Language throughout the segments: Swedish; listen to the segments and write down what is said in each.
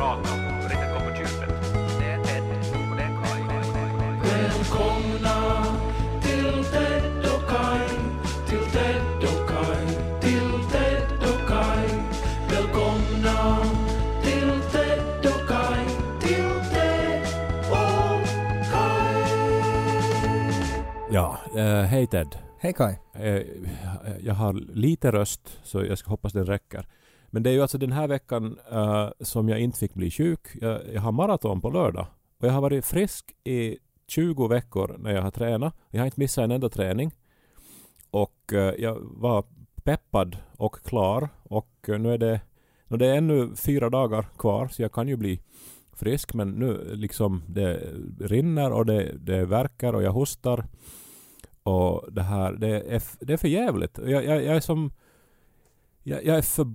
prata och riktigt gå på djupet. Det är Ted och det är Kai. Välkomna till Ted och Kai, till Ted och Kai, till Ted och Kai. Välkomna till Ted och Kai, till Ted och Kai. Ja, hej Ted. Hej Kai. Jag har lite röst så jag ska hoppas det räcker. Men det är ju alltså den här veckan som jag inte fick bli sjuk. Jag har maraton på lördag. Och jag har varit frisk i 20 veckor när jag har tränat. Jag har inte missat en enda träning. Och jag var peppad och klar. Och nu är det är ännu 4 dagar kvar så jag kan ju bli frisk. Men nu liksom det rinner och det verkar och jag hostar. Och det här, det är för jävligt. Jag är som... Jag är för,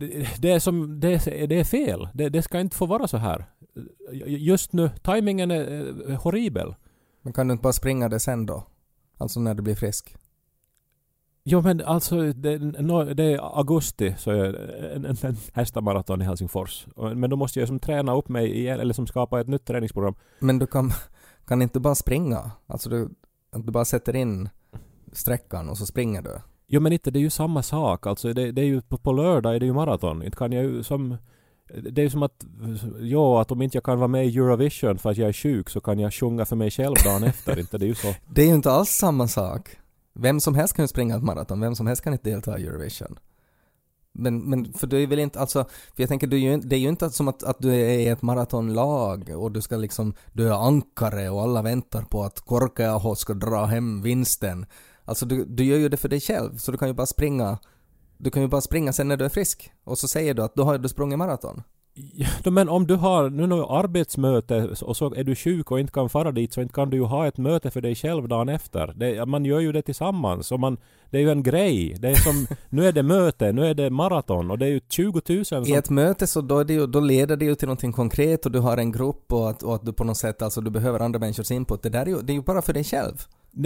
det är fel. Det ska inte få vara så här. Just nu, timingen är horribel. Men kan du inte bara springa det sen då? Alltså när du blir frisk? Jo men alltså det är augusti så är en hästamaraton i Helsingfors. Men då måste jag som träna upp mig igen, eller som skapa ett nytt träningsprogram. Men du kan inte bara springa? Alltså du bara sätter in sträckan och så springer du? Jo men inte, det är ju samma sak. Alltså det är ju på lördag är det ju maraton. Inte kan jag ju som... Det är ju som att om inte jag kan vara med i Eurovision för att jag är sjuk så kan jag sjunga för mig själv dagen efter. Inte det är ju så. Det är ju inte alls samma sak. Vem som helst kan ju springa ett maraton. Vem som helst kan inte delta i Eurovision. Men för du är väl inte, alltså, för jag tänker det är ju inte som att du är i ett maratonlag och du ska liksom, du är ankare och alla väntar på att Korkeaho ska dra hem vinsten. Alltså du gör ju det för dig själv, så du kan ju bara springa sen när du är frisk och så säger du att då har du sprungit maraton. Ja, men om du har nu något arbetsmöte och så är du sjuk och inte kan fara dit så inte kan du ju ha ett möte för dig själv dagen efter. Man gör ju det tillsammans och det är ju en grej. Det är som, nu är det möte, nu är det maraton och det är ju 20 000 som... I ett möte så då leder det ju till någonting konkret och du har en grupp och att du på något sätt, alltså du behöver andra människors input. Det är ju bara för dig själv.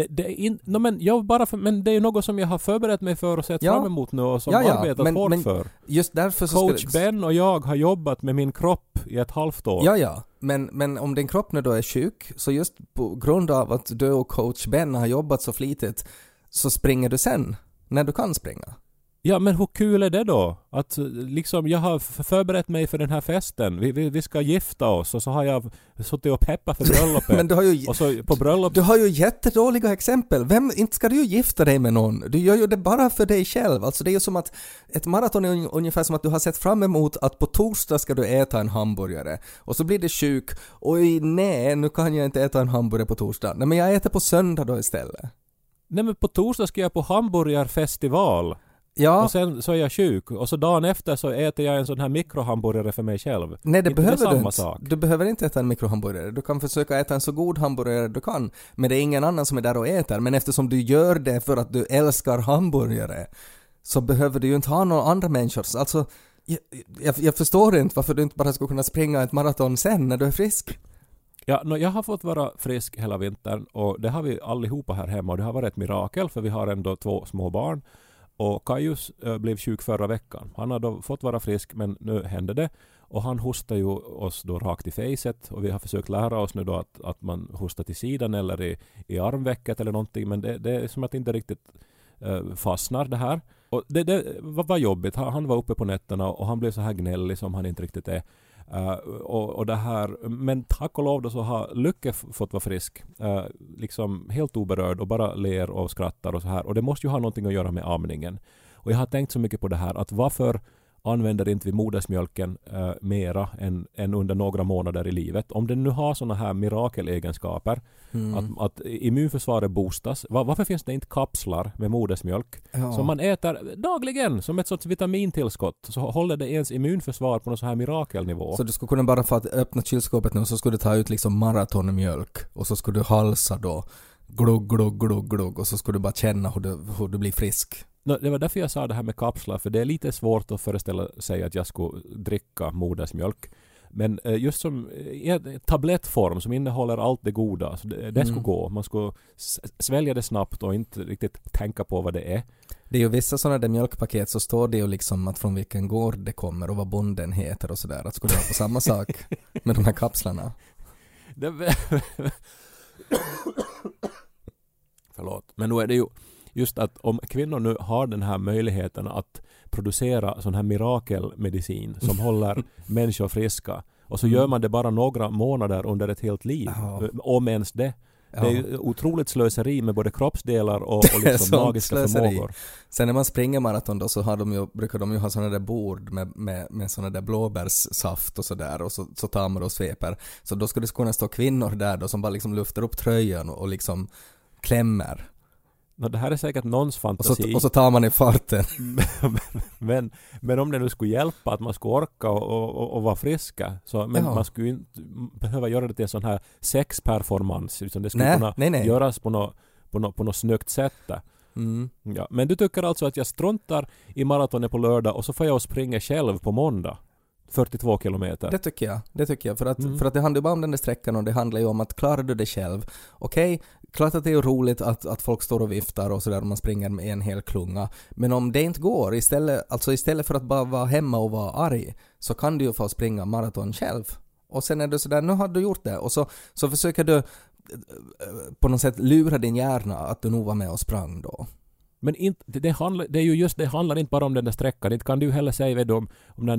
Men det är ju något som jag har förberett mig för och sett fram emot nu och som arbetat hårt för. Just därför så Coach Ben och jag har jobbat med min kropp i ett halvt år. Ja. Men om din kropp nu då är sjuk, så just på grund av att du och coach Ben har jobbat så flitigt så springer du sen när du kan springa. Ja, men hur kul är det då? Att liksom jag har förberett mig för den här festen. Vi ska gifta oss och så har jag suttit och peppat för bröllopet. Men du har ju, och så på bröllop... du har ju jättedåliga exempel. Inte ska du ju gifta dig med någon. Du gör ju det bara för dig själv. Alltså det är ju som att ett maraton är ungefär som att du har sett fram emot att på torsdag ska du äta en hamburgare. Och så blir det sjuk. Och nej, nu kan jag inte äta en hamburgare på torsdag. Nej, men jag äter på söndag då istället. Nej, men på torsdag ska jag på hamburgarfestival. Ja. Och sen så är jag sjuk. Och så dagen efter så äter jag en sån här mikrohamburgare för mig själv. Nej, det behöver det du inte. Sak. Du behöver inte äta en mikrohamburgare. Du kan försöka äta en så god hamburgare du kan. Men det är ingen annan som är där och äter. Men eftersom du gör det för att du älskar hamburgare så behöver du ju inte ha några andra människor. Alltså, jag förstår inte varför du inte bara ska kunna springa ett maraton sen när du är frisk. Ja, jag har fått vara frisk hela vintern och det har vi allihopa här hemma och det har varit ett mirakel för vi har ändå 2 små barn. Och Kajus blev sjuk förra veckan. Han har då fått vara frisk men nu hände det. Och han hostar ju oss då rakt i facet. Och vi har försökt lära oss nu då att man hostar till sidan eller i armvecket eller någonting. Men det är som att det inte riktigt fastnar det här. Och det var jobbigt. Han var uppe på nätterna och han blev så här gnällig som han inte riktigt är. Och det här, men tack och lov då så har Lycke fått vara frisk liksom helt oberörd och bara ler och skrattar och så här, och det måste ju ha någonting att göra med amningen. Och jag har tänkt så mycket på det här att varför använder inte vi modersmjölken mera än under några månader i livet. Om den nu har såna här mirakelegenskaper att immunförsvaret boostas. Varför finns det inte kapslar med modersmjölk som man äter dagligen som ett sorts vitamintillskott så håller det ens immunförsvar på någon så här mirakelnivå. Så du skulle kunna bara få att öppna kylskåpet nu och så skulle du ta ut liksom maratonmjölk och så skulle du halsa då glugg, glugg, glugg, glugg och så skulle du bara känna hur du blir frisk. Det var därför jag sa det här med kapslar, för det är lite svårt att föreställa sig att jag skulle dricka modersmjölk. Men just som i en tablettform som innehåller allt det goda. Så det skulle gå. Man skulle svälja det snabbt och inte riktigt tänka på vad det är. Det är ju vissa sådana där mjölkpaket så står det ju liksom att från vilken gård det kommer och vad bonden heter och sådär. Att skulle vara på samma sak med de här kapslarna. Förlåt. Men nu är det ju just att om kvinnor nu har den här möjligheten att producera sån här mirakelmedicin som håller människor friska och så gör man det bara några månader under ett helt liv. Om ens det. Det är ju otroligt slöseri med både kroppsdelar och liksom magiska förmågor. Sen när man springer maraton då så brukar de ju ha sådana där bord med sådana där blåbärssaft och sådär och så tar man och sveper. Så då skulle det kunna stå kvinnor där då som bara liksom luftar upp tröjan och liksom klämmer. Det här är säkert någons fantasi. Och så tar man i farten. men om det nu skulle hjälpa att man skulle orka och vara friska. Men man skulle inte behöva göra det till en sån här sexperformance. Utan det skulle kunna göras på något snyggt sätt. Ja, men du tycker alltså att jag struntar i maratonet på lördag och så får jag springa själv på måndag. 42 kilometer. Det tycker jag. För att det handlar ju bara om den där sträckan och det handlar ju om att klarar du det själv. Okej, klart att det är roligt att folk står och viftar och sådär om man springer med en hel klunga. Men om det inte går, istället för att bara vara hemma och vara arg så kan du ju få springa maraton själv. Och sen är det sådär, nu har du gjort det. Och så försöker du på något sätt lura din hjärna att du nog var med och sprang då. Men det handlar inte bara om den där sträckan. Det kan du heller säga om när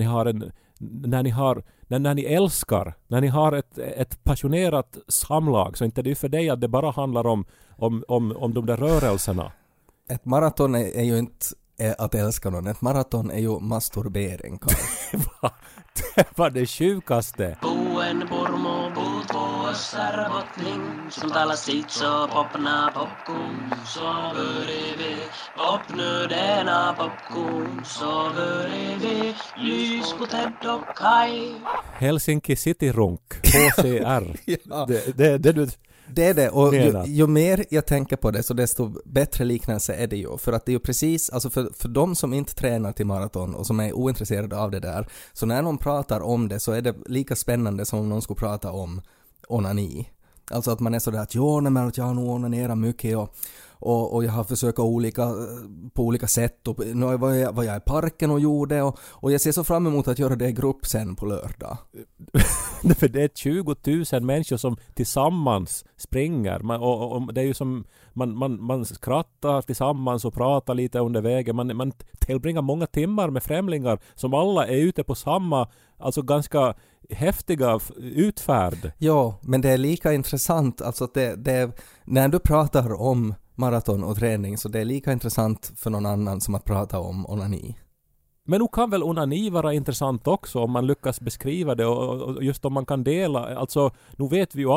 ni älskar, när ni har ett passionerat samlag, så inte det är för dig att det bara handlar om de där rörelserna. Ett maraton är ju inte att älska någon. Ett maraton är ju masturbering, Karl. Det var det sjukaste. Buen pormo puut puossar botling, som talar sitt så popna popcorn, så börjar popnödena popcorn, så börjar lys på Ted och Kai. Helsinki City Runk, HCR. Ja. Det är det, och ju mer jag tänker på det så desto bättre liknelse är det ju. För att det är ju precis, alltså för de som inte tränar till maraton och som är ointresserade av det där, så när någon pratar om det så är det lika spännande som om någon skulle prata om onani. Alltså att man är sådär att jag har nog onanerat mycket och jag har försökt på olika sätt och nu var jag i parken och gjorde och jag ser så fram emot att göra det i grupp sen på lördag. För det är 20 000 människor som tillsammans springer och det är ju som man skrattar tillsammans och pratar lite under vägen. Man tillbringar många timmar med främlingar som alla är ute på samma, alltså ganska häftiga utfärd. Ja, men det är lika intressant alltså att det när du pratar om maraton och träning så det är lika intressant för någon annan som att prata om onani. Men nu kan väl onani vara intressant också om man lyckas beskriva det och just om man kan dela. Alltså, nu vet vi ju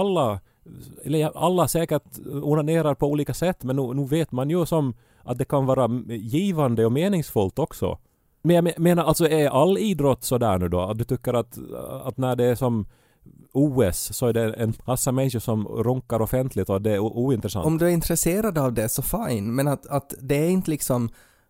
alla säkert onanerar på olika sätt, men nu vet man ju som att det kan vara givande och meningsfullt också. Men jag menar, alltså är all idrott så där nu då? Att du tycker att när det är som OS så är det en massa människor som runkar offentligt och det är ointressant. Om du är intresserad av det så fine, men att det är inte liksom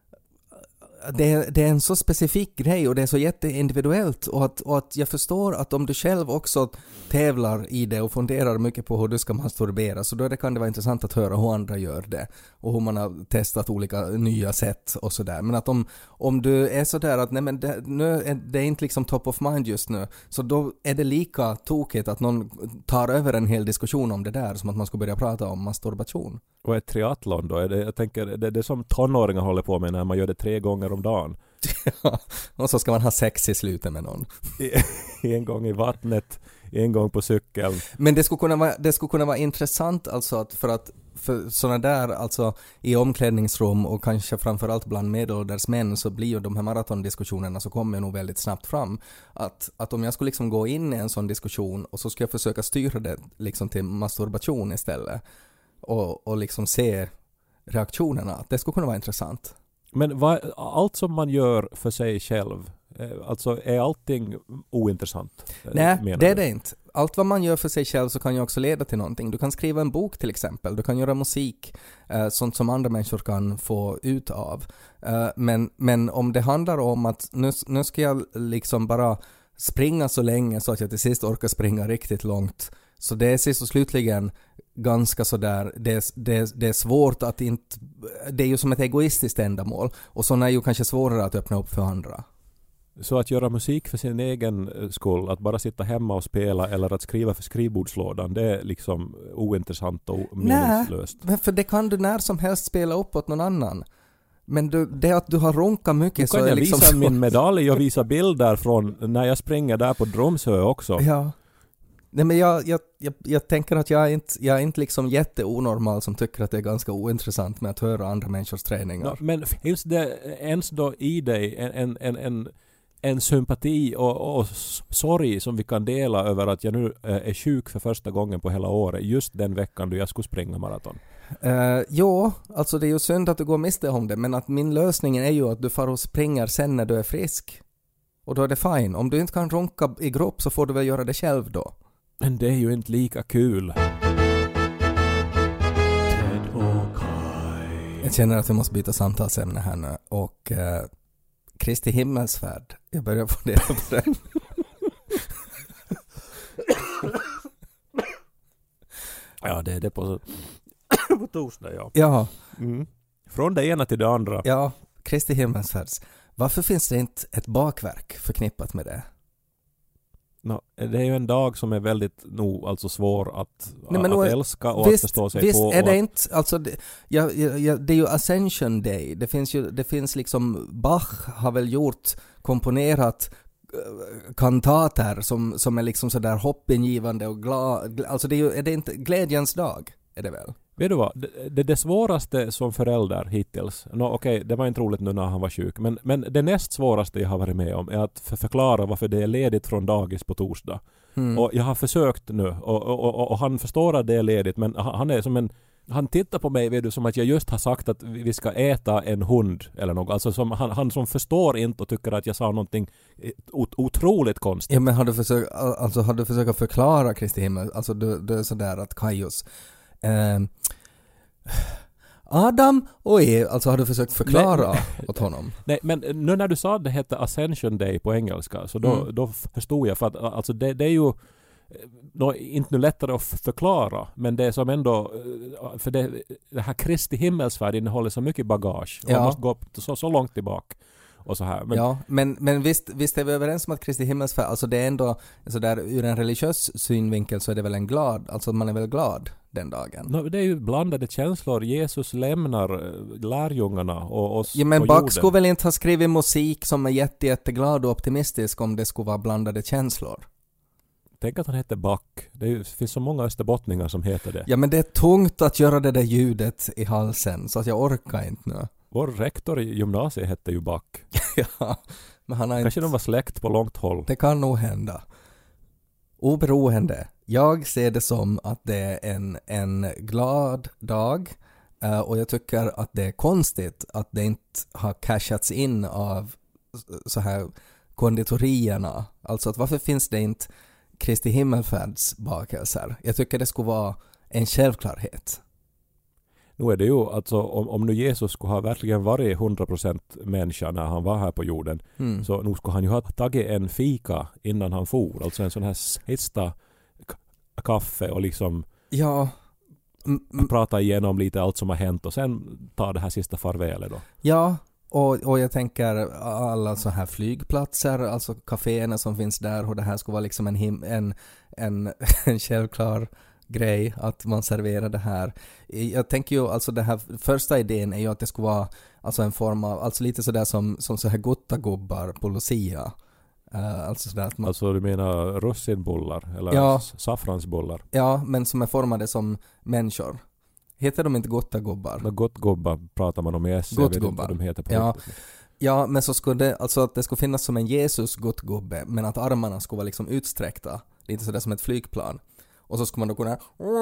det är en så specifik grej och det är så jätteindividuellt och att jag förstår att om du själv också tävlar i det och funderar mycket på hur du ska masturbera så då kan det vara intressant att höra hur andra gör det och hur man har testat olika nya sätt och sådär. Men att om du är sådär att nej men det är inte liksom top of mind just nu så då är det lika tokigt att någon tar över en hel diskussion om det där som att man ska börja prata om masturbation. Och ett triathlon då? Jag tänker, det är som tonåringar håller på med när man gör det 3 gånger om dagen. Ja, och så ska man ha sex i slutet med någon. En gång i vattnet, en gång på cykeln. Men det skulle kunna vara intressant alltså att för sådana där alltså i omklädningsrum och kanske framförallt bland medelålders män så blir ju de här maratondiskussionerna så kommer nog väldigt snabbt fram att om jag skulle liksom gå in i en sån diskussion och så ska jag försöka styra det liksom till masturbation istället och liksom se reaktionerna. Det skulle kunna vara intressant. Men allt som man gör för sig själv, alltså är allting ointressant? Nej, det är det inte. Allt vad man gör för sig själv så kan ju också leda till någonting. Du kan skriva en bok till exempel. Du kan göra musik, sånt som andra människor kan få ut av. Men om det handlar om att nu ska jag liksom bara springa så länge så att jag till sist orkar springa riktigt långt. Så det är sist och slutligen ganska sådär, det är svårt att inte, det är ju som ett egoistiskt ändamål och sådana är ju kanske svårare att öppna upp för andra. Så att göra musik för sin egen skull, att bara sitta hemma och spela eller att skriva för skrivbordslådan, det är liksom ointressant och meningslöst. Nej, för det kan du när som helst spela upp åt någon annan. Men det är att du har runkat mycket så kan jag liksom visa min medalj och visa bilder från när jag springer där på Dromsö också. Ja. Nej, men jag tänker att jag är inte liksom jätteonormal som tycker att det är ganska ointressant med att höra andra människors träningar. No, men finns det ens då i dig en sympati och sorg som vi kan dela över att jag nu är sjuk för första gången på hela året just den veckan då jag skulle springa maraton? Jo, alltså det är ju synd att du går miste om det, men att min lösning är ju att du får och springer sen när du är frisk. Och då är det fine. Om du inte kan runka i grupp så får du väl göra det själv då. Men det är ju inte lika kul. Jag känner att vi måste byta samtalsämne här nu. Och Kristi himmelsfärd. Jag börjar fundera på det. Ja, det är det på torsdag, ja. Ja. Mm. Från det ena till det andra. Ja, Kristi himmelsfärds. Varför finns det inte ett bakverk förknippat med det? No, det är ju en dag som är väldigt alltså svår att älska och visst, att förstå sig visst på. Är det inte, alltså det är ju Ascension Day. Det finns liksom, Bach har väl komponerat kantater som är liksom sådär hoppingivande och glad. Alltså är det inte glädjens dag, är det väl? Vet du vad? Det svåraste som förälder hittills, okej, det var inte roligt nu när han var sjuk, men det näst svåraste jag har varit med om är att förklara varför det är ledigt från dagis på torsdag. Och jag har försökt nu och han förstår att det är ledigt, men han är som han tittar på mig, vet du, som att jag just har sagt att vi ska äta en hund eller något. Alltså som han som förstår inte och tycker att jag sa någonting otroligt konstigt. Ja, men har du försökt förklara Kristi himmel? Alltså du är sådär att Kaius Adam och Eva, alltså har du försökt förklara åt honom? Nej, men nu när du sa att det hette Ascension Day på engelska, så då förstod jag, för att alltså det är ju inte nu lättare att förklara, men det är som ändå, för det här Kristi himmelsfärd innehåller så mycket bagage och man måste gå så långt tillbaka och så här. Ja, men visst är vi överens om att Kristi himmelsfärd, alltså det är ändå så där, ur en religiös synvinkel så är det väl en glad, alltså man är väl glad den dagen. No, det är ju blandade känslor. Jesus lämnar lärjungarna och oss. Ja, men på Bach jorden. skulle väl inte ha skrivit musik som är jätteglad och optimistisk om det skulle vara blandade känslor. Tänk att han heter Bach. Det finns så många österbottningar som heter det. Ja, men det är tungt att göra det där ljudet i halsen så att jag orkar inte nu. Vår rektor i gymnasiet hette ju Bach. Ja, men han har Kanske de var släkt på långt håll. Det kan nog hända. Oberoende. Jag ser det som att det är en glad dag och jag tycker att det är konstigt att det inte har cashats in av så här konditorierna. Alltså att varför finns det inte Kristi himmelfärds bakelser? Jag tycker det skulle vara en självklarhet. Nu är det ju, alltså om nu Jesus skulle ha verkligen varit 100% människa när han var här på jorden, så nu skulle han ju ha tagit en fika innan han for. Alltså en sån här sista kaffe och liksom prata igenom lite allt som har hänt och sen ta det här sista farvälet då. Ja, och jag tänker alla så här flygplatser, alltså kaféerna som finns där, och det här skulle vara liksom en självklar grej att man serverar det här. Jag tänker ju, alltså det här första idén är ju att det skulle vara alltså en form av, alltså lite sådär som så här gottagubbar på Lucia. Alltså sådär att man... Alltså du menar russinbullar eller saffransbullar? Ja, men som är formade som människor. Heter de inte gottagubbar? Gottgubbar pratar man om i SC. Jag vet inte vad de heter på. Ja, men så skulle det, alltså att det skulle finnas som en Jesus gottgubbe, men att armarna skulle vara liksom utsträckta. Lite sådär som ett flygplan. Och så skulle man då kunna...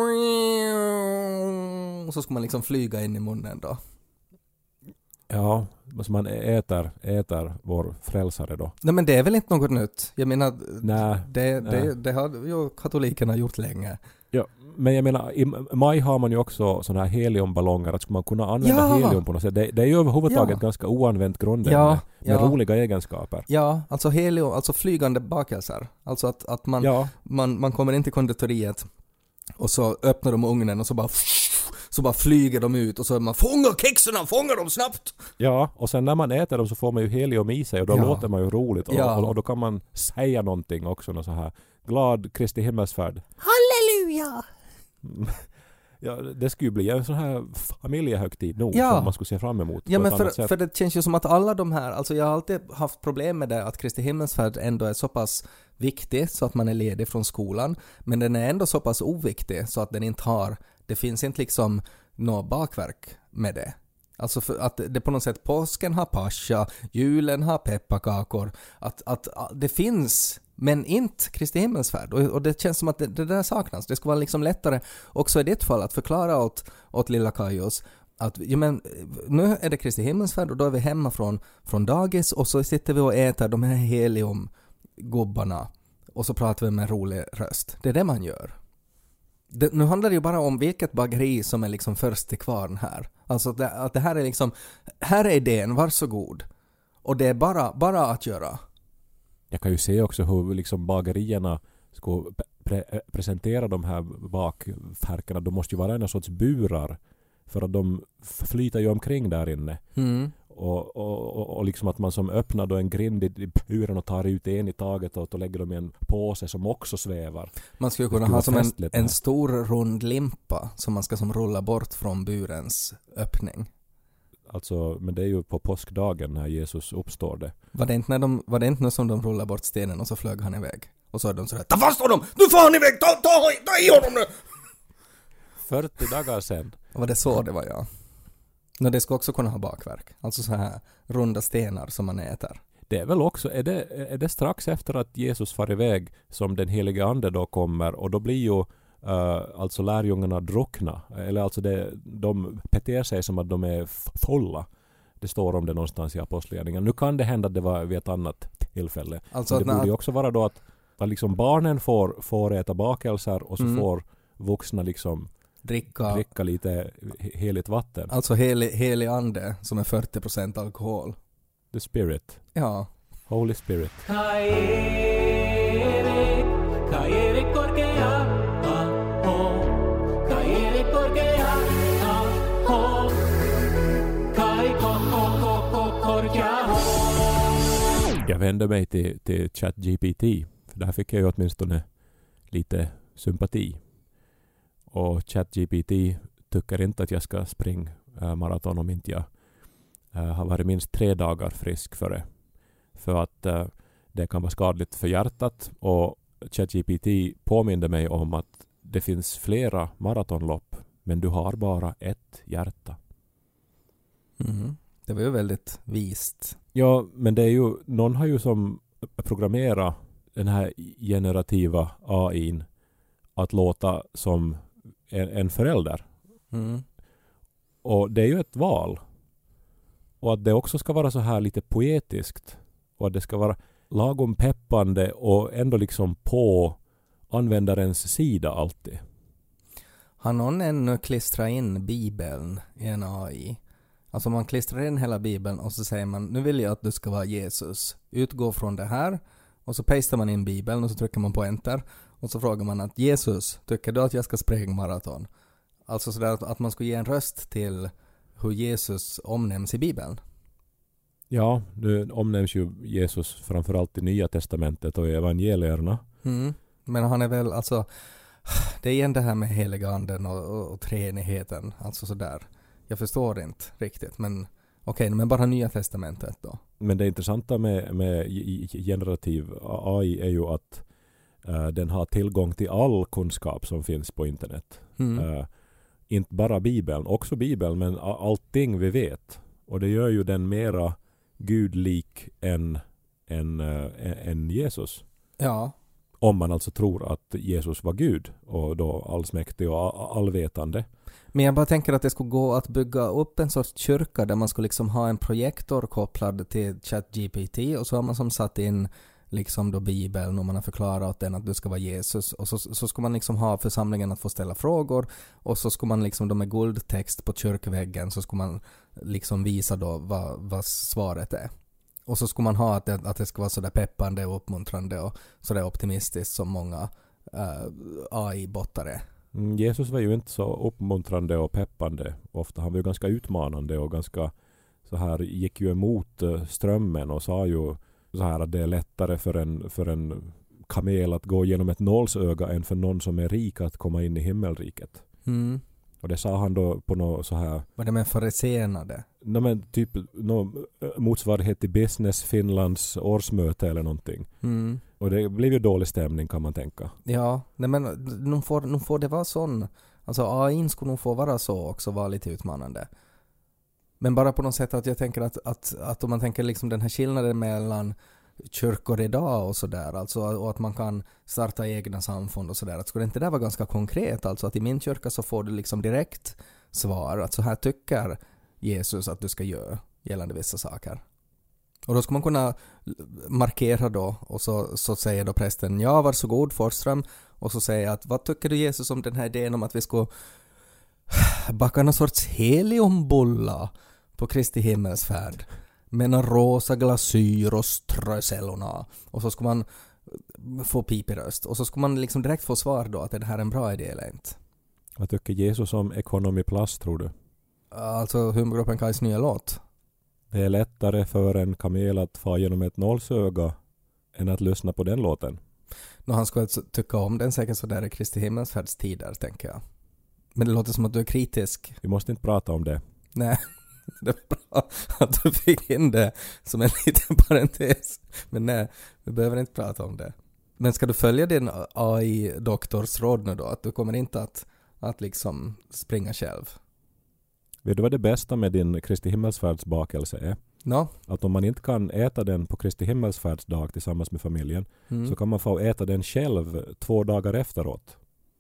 Och så skulle man liksom flyga in i munnen då. Ja, så man äter vår frälsare då. Nej, men det är väl inte något nytt. Jag menar, Nej. det har ju katolikerna gjort länge. Ja, Men jag menar, i maj har man ju också sådana här heliumballonger, att ska man kunna använda Ja. helium på något sätt. Det är ju överhuvudtaget Ja. ganska oanvänt grundämne med roliga egenskaper. Ja, alltså helium, alltså flygande bakelser. Alltså att man, Ja, man kommer in till konditoriet och så öppnar de ugnen och så bara flyger de ut och så är man fånga kexerna, fånga dem snabbt! ja, och sen när man äter dem så får man ju helium i sig och då Ja. låter man ju roligt Ja. och då kan man säga någonting också, något så här glad Kristi himmelsfärd. Halleluja! Ja, det skulle ju bli en sån här familjehögtid nog Ja. som man skulle se fram emot Ja, på men ett annat sätt. för det känns ju som att alla de här, alltså jag har alltid haft problem med det att Kristi himmelsfärd ändå är så pass viktig så att man är ledig från skolan, men den är ändå så pass oviktig så att den inte har, det finns inte liksom något bakverk med det. Alltså för att det på något sätt, påsken har pascha, julen har pepparkakor, att det finns, men inte Kristi himmelsfärd. Och det känns som att det där saknas. Det skulle vara liksom lättare också i ditt fall att förklara åt lilla Kajos att ja, men, nu är det Kristi himmelsfärd och då är vi hemma från dagis och så sitter vi och äter de här heliumgubbarna och så pratar vi med en rolig röst. Det är det man gör. Nu handlar det ju bara om vilket bageri som är liksom först till kvarn här. Alltså att det här är liksom, här är idén, varsågod. Och det är bara att göra. Jag kan ju se också hur liksom bagerierna ska presentera de här bakfärkerna. De måste ju vara en sorts burar för att de flyter ju omkring där inne. Mm. Och liksom att man som öppnar då en grind i buren och tar ut en i taget och lägger dem i en påse som också svävar. Man skulle Det kunna skulle ha som vara festligt en här. stor rund limpa som man ska som rulla bort från burens öppning. Alltså, men det är ju på påskdagen när Jesus uppstår det. Var det inte nu som de rullar bort stenen och så flög han iväg? Och så är de sådär, ta fast honom! Nu får han iväg! Ta i honom nu! 40 dagar sedan. Var det så det var, ja? Men det ska också kunna ha bakverk. Alltså så här runda stenar som man äter. Det är väl också, är det strax efter att Jesus far iväg som den heliga ande då kommer och då blir ju alltså lärjungarna druckna. Eller alltså de beter sig som att de är fulla. Det står om det någonstans i apostlagärningarna. Nu kan det hända att det var vid ett annat tillfälle. Alltså Men det borde ju också vara då att liksom barnen får äta bakelser och så får vuxna liksom dricka lite heligt vatten. Alltså helig ande som är 40% alkohol. The spirit. Ja. Holy spirit. Kairi korkea, Kairi korkea, Kai korkea. Jag vände mig till ChatGPT. För där fick jag ju åtminstone lite sympati. Och ChatGPT tycker inte att jag ska springa maraton om inte jag har varit minst 3 dagar frisk före. För att det kan vara skadligt för hjärtat. Och ChatGPT påminner mig om att det finns flera maratonlopp men du har bara ett hjärta. Mm. Det var ju väldigt vist. Ja, men det är ju, någon har ju som programmerat den här generativa AI:n att låta som en förälder. Mm. Och det är ju ett val. Och att det också ska vara så här lite poetiskt. Och att det ska vara lagom peppande och ändå liksom på användarens sida alltid. Har någon ännu klistrat in Bibeln i en AI? Alltså man klistrar in hela Bibeln och så säger man, nu vill jag att du ska vara Jesus. Utgå från det här. Och så pastar man in Bibeln och så trycker man på enter. Och så frågar man att Jesus, tycker du att jag ska springa maraton? Alltså sådär att man ska ge en röst till hur Jesus omnämns i Bibeln. Ja, nu omnämns ju Jesus framförallt i Nya testamentet och i evangelierna. Mm. Men han är väl, alltså, det är igen det här med heliga anden och treenigheten. Alltså sådär. Jag förstår inte riktigt, men okej, men bara Nya testamentet då. Men det intressanta med generativ AI är ju att den har tillgång till all kunskap som finns på internet. Inte bara Bibeln, också Bibeln, men allting vi vet. Och det gör ju den mera gudlik än Jesus. Ja. Om man alltså tror att Jesus var Gud och då allsmäktig och allvetande. Men jag bara tänker att det skulle gå att bygga upp en sorts kyrka där man skulle liksom ha en projektor kopplad till ChatGPT och så har man som satt in liksom då Bibeln och man har förklarat åt den att du ska vara Jesus, och så ska man liksom ha församlingen att få ställa frågor, och så ska man liksom då med guldtext på kyrkväggen så ska man liksom visa då vad svaret är. Och så ska man ha att det ska vara sådär peppande och uppmuntrande och sådär optimistiskt som många AI-bottar är. Jesus var ju inte så uppmuntrande och peppande. Ofta han var ju ganska utmanande och ganska så här, gick ju emot strömmen och sa ju så här att det är lättare för en kamel att gå genom ett nålsöga än för någon som är rik att komma in i himmelriket. Mm. Och det sa han då på något så här... Var det med fariséerna det? Men typ motsvarighet till Business Finlands årsmöte eller någonting. Mm. Och det blev ju dålig stämning kan man tänka. Ja, nej men nog får det vara sån. Alltså AI skulle nog få vara så också, vara lite utmanande. Men bara på något sätt att jag tänker att om man tänker liksom den här skillnaden mellan kyrkor idag och sådär, alltså, och att man kan starta egna samfund och sådär, att skulle inte det vara ganska konkret, alltså att i min kyrka så får du liksom direkt svar att så här tycker Jesus att du ska göra gällande vissa saker. Och då ska man kunna markera då, och så säger då prästen, ja varsågod Forsström, och så säger jag att vad tycker du Jesus om den här idén om att vi ska baka någon sorts heliumbulla på Kristi himmelsfärd med en rosa glasyr och strösellorna, och så ska man få pipiröst, och så ska man liksom direkt få svar då att är det här en bra idé eller inte. Vad tycker Jesus om Economy Plus, tror du? Alltså humorgruppen Kajs nya låt. Det är lättare för en kamel att få genom ett nålsöga än att lyssna på den låten. Han skulle tycka om den säkert så där i Kristi himmelsfärdstider, tänker jag. Men det låter som att du är kritisk. Vi måste inte prata om det. Nej, det var bra att du fick in det som en liten parentes. Men nej, vi behöver inte prata om det. Men ska du följa din AI-doktors råd nu då? Att du kommer inte att liksom springa själv? Vet du vad det bästa med din Kristi himmelsfärdsbakelse är? No. Att om man inte kan äta den på Kristi himmelsfärdsdag tillsammans med familjen så kan man få äta den själv 2 dagar efteråt.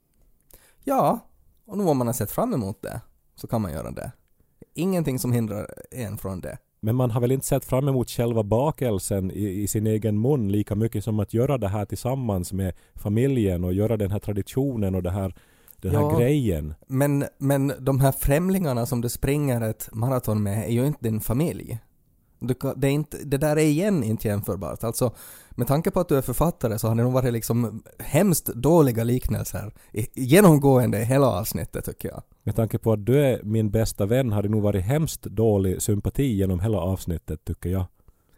Ja, och nu om man har sett fram emot det så kan man göra det. Ingenting som hindrar en från det. Men man har väl inte sett fram emot själva bakelsen i sin egen mun lika mycket som att göra det här tillsammans med familjen och göra den här traditionen och den här grejen. Men de här främlingarna som du springer ett maraton med är ju inte din familj. Det där är igen inte jämförbart. Alltså, med tanke på att du är författare så har det nog varit liksom hemskt dåliga liknelser genomgående i hela avsnittet, tycker jag. Med tanke på att du är min bästa vän har det nog varit hemskt dålig sympati genom hela avsnittet, tycker jag.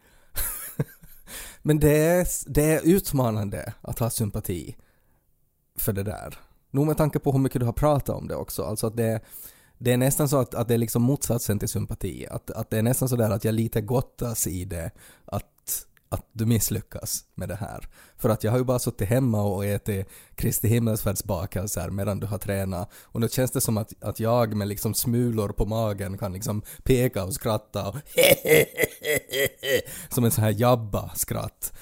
Men det är utmanande att ha sympati för det där. Nog med tanke på hur mycket du har pratat om det också. Alltså att det är nästan så att det är liksom motsatsen till sympati. Att det är nästan så där att jag lite gottas i det att du misslyckas med det här. För att jag har ju bara suttit hemma och ätit Kristi himmelsfärdsbakelser medan du har tränat. Och nu känns det som att jag med liksom smulor på magen kan liksom peka och skratta och som en sån här jabba-skratt.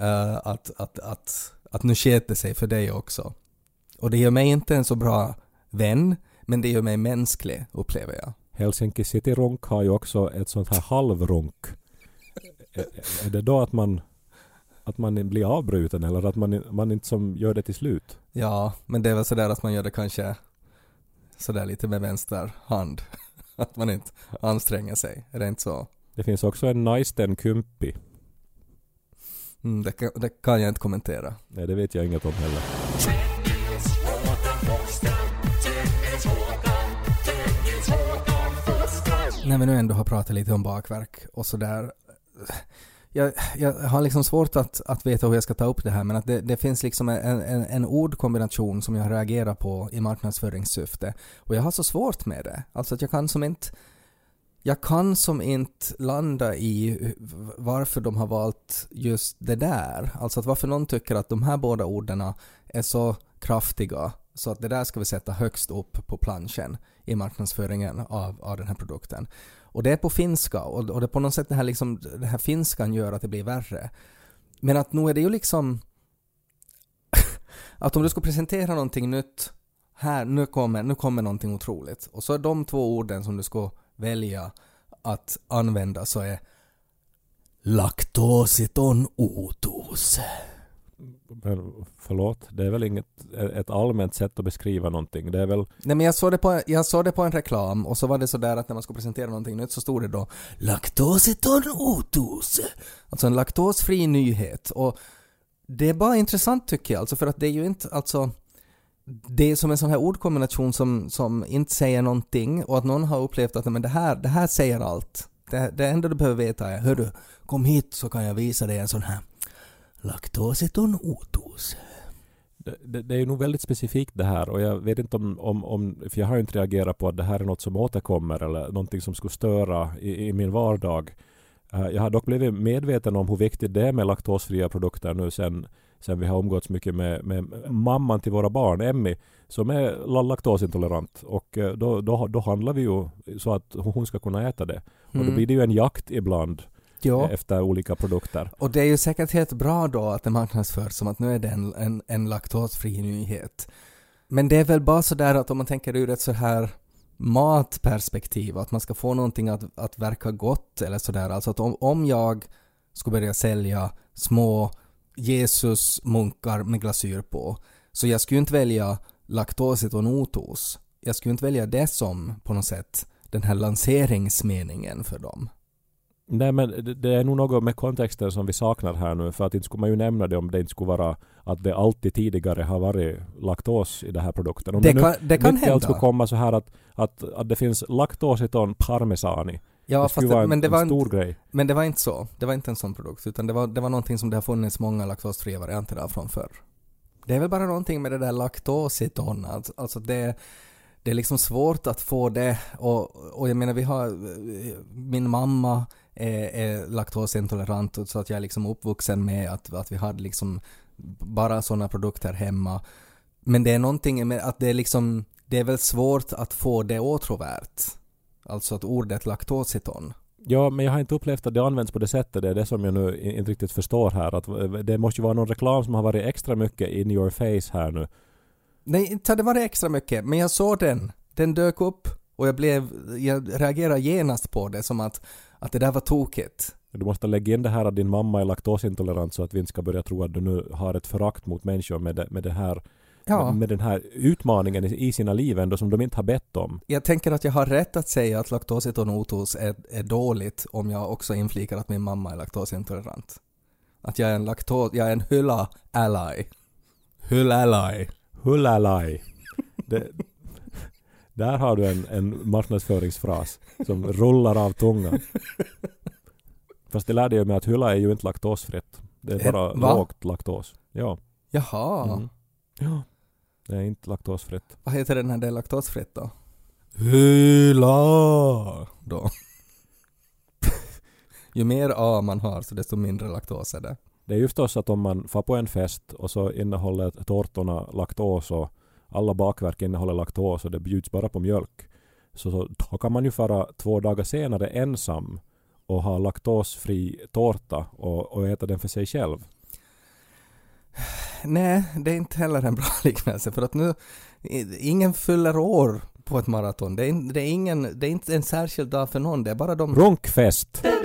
Att nu sket sig för dig också. Och det gör mig inte en så bra vän, men det gör mig mänsklig, upplever jag. Helsinki City Ronk har ju också ett sånt här halvronk. Är det då att man blir avbruten eller att man inte som gör det till slut? Ja, men det är väl sådär att man gör det kanske sådär lite med vänster hand. Att man inte anstränger sig. Är det inte så? Det finns också en Naisten Kympi. Det kan jag inte kommentera. Nej, det vet jag inget om heller. När vi nu ändå har pratat lite om bakverk och sådär. Jag har liksom svårt att veta hur jag ska ta upp det här, men att det finns liksom en ordkombination som jag reagerar på i marknadsföringssyfte. Och jag har så svårt med det. Alltså att jag kan som inte landa i varför de har valt just det där. Alltså att varför någon tycker att de här båda orden är så kraftiga så att det där ska vi sätta högst upp på planschen i marknadsföringen av den här produkten. Och det är på finska och det på något sätt det här finskan gör att det blir värre. Men att nu är det ju liksom att om du ska presentera någonting nytt här, nu kommer någonting otroligt. Och så är de 2 orden som du ska välja att använda så är Laktositon otos. Men förlåt, det är väl inget ett allmänt sätt att beskriva någonting. Det är väl... Nej, men jag såg det på en reklam och så var det så där att när man skulle presentera någonting nytt så stod det då Laktositon otos. Alltså en laktosfri nyhet. Och det är bara intressant tycker jag. Alltså för att det är ju inte, alltså det är som en sån här ordkombination som inte säger någonting och att någon har upplevt att men det här säger allt. Det enda du behöver veta är, hörru, kom hit så kan jag visa dig en sån här Laktositon otos. Det är ju nog väldigt specifikt det här och jag vet inte om för jag har ju inte reagerat på att det här är något som återkommer eller någonting som skulle störa i min vardag. Jag har dock blivit medveten om hur viktigt det är med laktosfria produkter nu sen vi har umgåtts mycket med mamman till våra barn, Emmy, som är laktosintolerant. Och då handlar vi ju så att hon ska kunna äta det. Och då blir det ju en jakt ibland efter olika produkter. Och det är ju säkert helt bra då att det marknadsförs som att nu är det en laktosfri nyhet. Men det är väl bara så där att om man tänker ur ett så här matperspektiv, att man ska få någonting att verka gott eller sådär. Alltså att om jag skulle börja sälja små Jesusmunkar med glasyr på, så jag skulle inte välja laktositon otos. Jag skulle inte välja det som på något sätt den här lanseringsmeningen för dem. Nej, men det är nog något med kontexten som vi saknar här nu, för att inte skulle man ju nämna det om det inte skulle vara att det alltid tidigare har varit laktos i den här produkten. Om det kan hända. Allt skulle komma så här att det finns laktositon parmesani. Ja, det skulle vara en stor grej. Men det var inte så. Det var inte en sån produkt, utan det var någonting som det har funnits många laktosfria varianter av från förr. Det är väl bara någonting med det där laktositon. Alltså det är liksom svårt att få det. Och jag menar, min mamma är laktosintolerant, så att jag är liksom uppvuxen med att vi hade liksom bara sådana produkter hemma. Men det är någonting med att det är väl svårt att få det åtråvärt. Alltså att ordet laktositon. Ja, men jag har inte upplevt att det används på det sättet. Det är det som jag nu inte riktigt förstår här. Att det måste ju vara någon reklam som har varit extra mycket in your face här nu. Nej, inte det var det extra mycket. Men jag såg den. Den dök upp och jag reagerade genast på det som att det där var tokigt. Du måste lägga in det här att din mamma är laktosintolerant så att vi inte ska börja tro att du nu har ett förakt mot människor med det här. Ja. Med den här utmaningen i sina liv ändå som de inte har bett om. Jag tänker att jag har rätt att säga att laktositon otos är dåligt om jag också inflikar att min mamma är laktosintolerant. Att jag är en hulla-ally. Hulla-ally. Där har du en marknadsföringsfras som rullar av tungan. Fast det lärde jag mig att hulla är ju inte laktosfritt. Det är bara lågt laktos. Ja. Jaha. Mm. Ja, det är inte laktosfritt. Vad heter den här det laktosfritt då? Hyla! Då. Ju mer A man har så desto mindre laktos är det. Det är ju förstås att om man får på en fest och så innehåller tårtorna laktos och alla bakverk innehåller laktos och det bjuds bara på mjölk. Så då kan man ju fara 2 dagar senare ensam och ha laktosfri tårta och äta den för sig själv. Nej, det är inte heller en bra liknelse för att nu ingen fyller år på ett maraton. Det är inte en särskild dag för någon, det är bara de... Runkfest!